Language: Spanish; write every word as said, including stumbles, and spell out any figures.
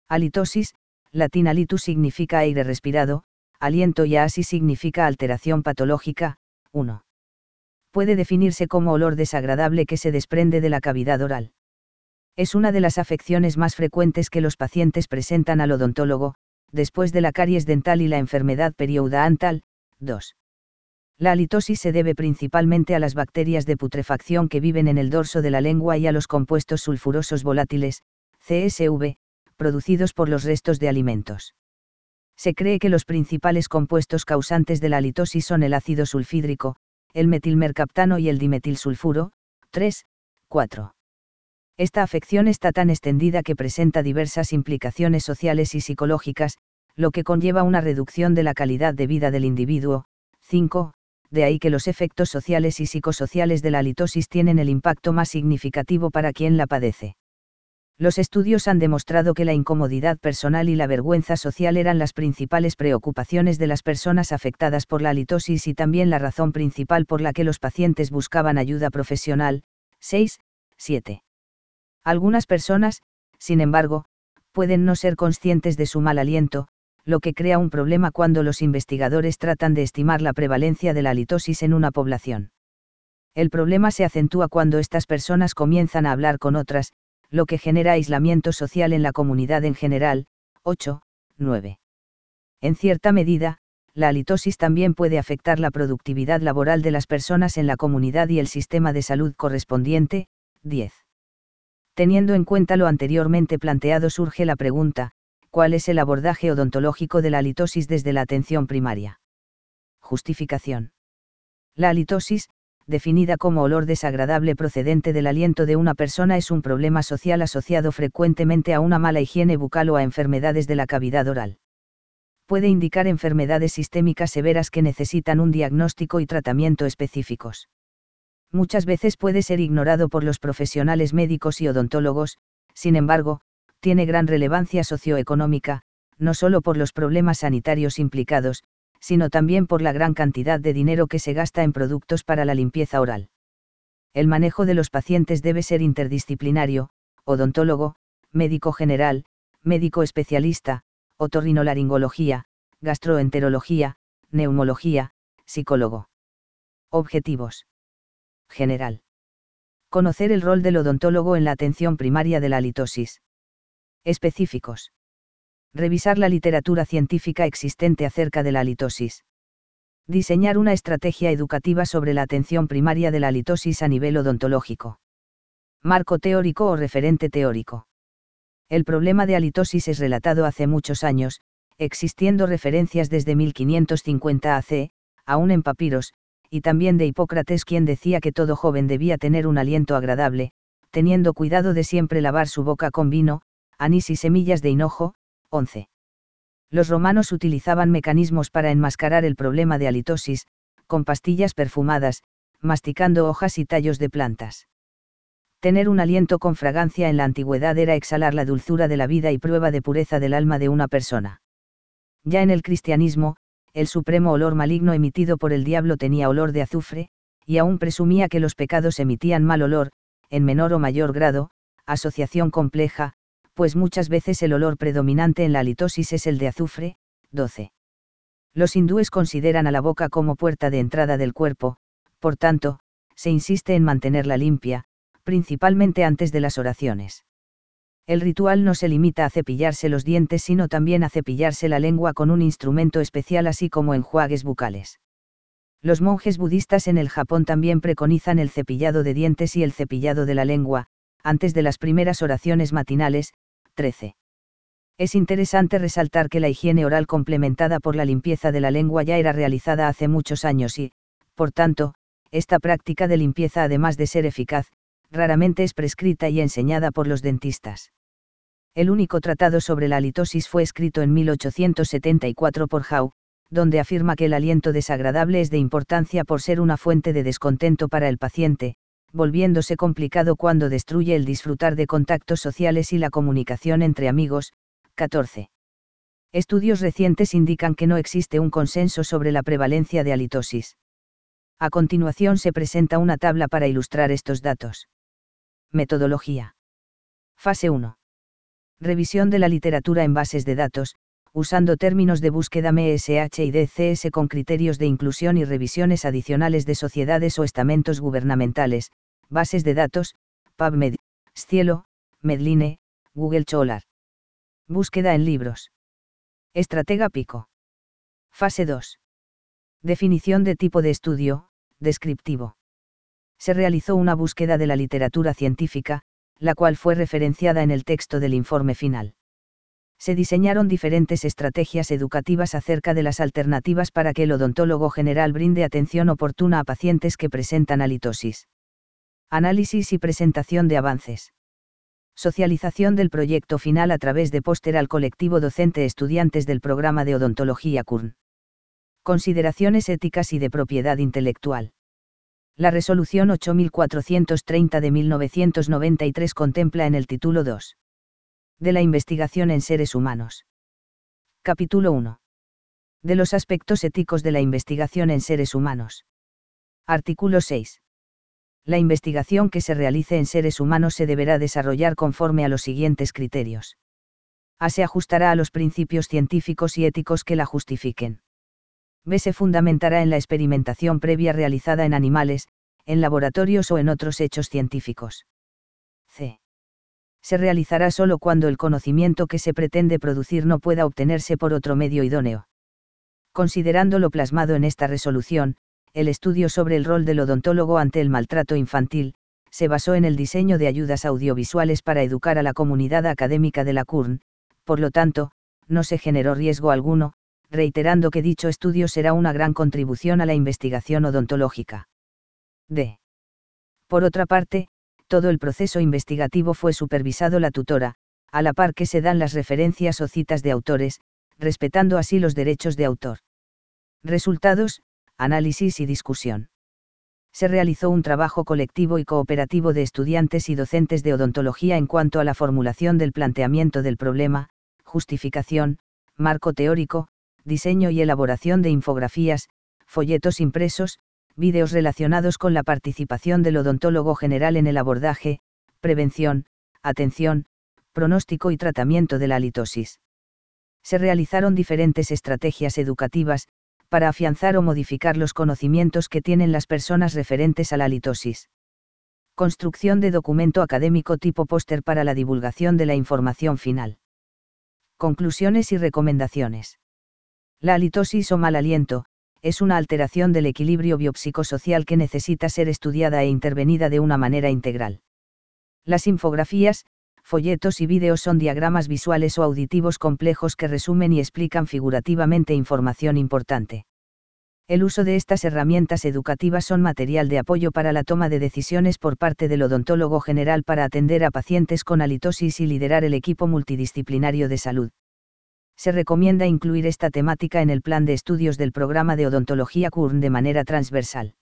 Halitosis, latín halitus significa aire respirado, aliento y aasis significa alteración patológica. uno. Puede definirse como olor desagradable que se desprende de la cavidad oral. Es una de las afecciones más frecuentes que los pacientes presentan al odontólogo, después de la caries dental y la enfermedad periodontal. dos. La halitosis se debe principalmente a las bacterias de putrefacción que viven en el dorso de la lengua y a los compuestos sulfurosos volátiles, C S V, producidos por los restos de alimentos. Se cree que los principales compuestos causantes de la halitosis son el ácido sulfídrico, el metilmercaptano y el dimetilsulfuro. tres, cuatro. Esta afección está tan extendida que presenta diversas implicaciones sociales y psicológicas, lo que conlleva una reducción de la calidad de vida del individuo. cinco. De ahí que los efectos sociales y psicosociales de la halitosis tienen el impacto más significativo para quien la padece. Los estudios han demostrado que la incomodidad personal y la vergüenza social eran las principales preocupaciones de las personas afectadas por la halitosis y también la razón principal por la que los pacientes buscaban ayuda profesional. seis, siete. Algunas personas, sin embargo, pueden no ser conscientes de su mal aliento, lo que crea un problema cuando los investigadores tratan de estimar la prevalencia de la halitosis en una población. El problema se acentúa cuando estas personas comienzan a hablar con otras, lo que genera aislamiento social en la comunidad en general. ocho, nueve. En cierta medida, la halitosis también puede afectar la productividad laboral de las personas en la comunidad y el sistema de salud correspondiente. diez. Teniendo en cuenta lo anteriormente planteado, surge la pregunta: ¿cuál es el abordaje odontológico de la halitosis desde la atención primaria? Justificación. La halitosis, definida como olor desagradable procedente del aliento de una persona, es un problema social asociado frecuentemente a una mala higiene bucal o a enfermedades de la cavidad oral. Puede indicar enfermedades sistémicas severas que necesitan un diagnóstico y tratamiento específicos. Muchas veces puede ser ignorado por los profesionales médicos y odontólogos, sin embargo, tiene gran relevancia socioeconómica, no solo por los problemas sanitarios implicados, sino también por la gran cantidad de dinero que se gasta en productos para la limpieza oral. El manejo de los pacientes debe ser interdisciplinario: odontólogo, médico general, médico especialista, otorrinolaringología, gastroenterología, neumología, psicólogo. Objetivos. General. Conocer el rol del odontólogo en la atención primaria de la halitosis. Específicos. Revisar la literatura científica existente acerca de la halitosis. Diseñar una estrategia educativa sobre la atención primaria de la halitosis a nivel odontológico. Marco teórico o referente teórico. El problema de halitosis es relatado hace muchos años, existiendo referencias desde mil quinientos cincuenta A C, aún en papiros, y también de Hipócrates, quien decía que todo joven debía tener un aliento agradable, teniendo cuidado de siempre lavar su boca con vino, anís y semillas de hinojo. once. Los romanos utilizaban mecanismos para enmascarar el problema de halitosis, con pastillas perfumadas, masticando hojas y tallos de plantas. Tener un aliento con fragancia en la antigüedad era exhalar la dulzura de la vida y prueba de pureza del alma de una persona. Ya en el cristianismo, el supremo olor maligno emitido por el diablo tenía olor de azufre, y aún presumía que los pecados emitían mal olor, en menor o mayor grado, asociación compleja, pues muchas veces el olor predominante en la halitosis es el de azufre. doce. Los hindúes consideran a la boca como puerta de entrada del cuerpo, por tanto, se insiste en mantenerla limpia, principalmente antes de las oraciones. El ritual no se limita a cepillarse los dientes, sino también a cepillarse la lengua con un instrumento especial, así como enjuagues bucales. Los monjes budistas en el Japón también preconizan el cepillado de dientes y el cepillado de la lengua, antes de las primeras oraciones matinales. trece. Es interesante resaltar que la higiene oral complementada por la limpieza de la lengua ya era realizada hace muchos años y, por tanto, esta práctica de limpieza, además de ser eficaz, raramente es prescrita y enseñada por los dentistas. El único tratado sobre la halitosis fue escrito en mil ochocientos setenta y cuatro por Howe, donde afirma que el aliento desagradable es de importancia por ser una fuente de descontento para el paciente, volviéndose complicado cuando destruye el disfrutar de contactos sociales y la comunicación entre amigos. catorce. Estudios recientes indican que no existe un consenso sobre la prevalencia de halitosis. A continuación se presenta una tabla para ilustrar estos datos. Metodología. Fase uno. Revisión de la literatura en bases de datos, usando términos de búsqueda M S H y D C S con criterios de inclusión y revisiones adicionales de sociedades o estamentos gubernamentales, bases de datos, PubMed, Scielo, Medline, Google Scholar. Búsqueda en libros. Estratega Pico. Fase dos. Definición de tipo de estudio, descriptivo. Se realizó una búsqueda de la literatura científica, la cual fue referenciada en el texto del informe final. Se diseñaron diferentes estrategias educativas acerca de las alternativas para que el odontólogo general brinde atención oportuna a pacientes que presentan halitosis. Análisis y presentación de avances. Socialización del proyecto final a través de póster al colectivo docente estudiantes del programa de odontología C U R N. Consideraciones éticas y de propiedad intelectual. La resolución ocho mil cuatrocientos treinta de mil novecientos noventa y tres contempla en el título dos. De la investigación en seres humanos. Capítulo uno. De los aspectos éticos de la investigación en seres humanos. Artículo seis. La investigación que se realice en seres humanos se deberá desarrollar conforme a los siguientes criterios. A. Se ajustará a los principios científicos y éticos que la justifiquen. B. Se fundamentará en la experimentación previa realizada en animales, en laboratorios o en otros hechos científicos. C. Se realizará solo cuando el conocimiento que se pretende producir no pueda obtenerse por otro medio idóneo. Considerando lo plasmado en esta resolución, el estudio sobre el rol del odontólogo ante el maltrato infantil, se basó en el diseño de ayudas audiovisuales para educar a la comunidad académica de la C U R N, por lo tanto, no se generó riesgo alguno, reiterando que dicho estudio será una gran contribución a la investigación odontológica. D. Por otra parte, todo el proceso investigativo fue supervisado la tutora, a la par que se dan las referencias o citas de autores, respetando así los derechos de autor. Resultados, análisis y discusión. Se realizó un trabajo colectivo y cooperativo de estudiantes y docentes de odontología en cuanto a la formulación del planteamiento del problema, justificación, marco teórico, diseño y elaboración de infografías, folletos impresos, vídeos relacionados con la participación del odontólogo general en el abordaje, prevención, atención, pronóstico y tratamiento de la halitosis. Se realizaron diferentes estrategias educativas, para afianzar o modificar los conocimientos que tienen las personas referentes a la halitosis. Construcción de documento académico tipo póster para la divulgación de la información final. Conclusiones y recomendaciones. La halitosis o mal aliento, es una alteración del equilibrio biopsicosocial que necesita ser estudiada e intervenida de una manera integral. Las infografías, folletos y vídeos son diagramas visuales o auditivos complejos que resumen y explican figurativamente información importante. El uso de estas herramientas educativas son material de apoyo para la toma de decisiones por parte del odontólogo general para atender a pacientes con halitosis y liderar el equipo multidisciplinario de salud. Se recomienda incluir esta temática en el plan de estudios del programa de odontología C U R N de manera transversal.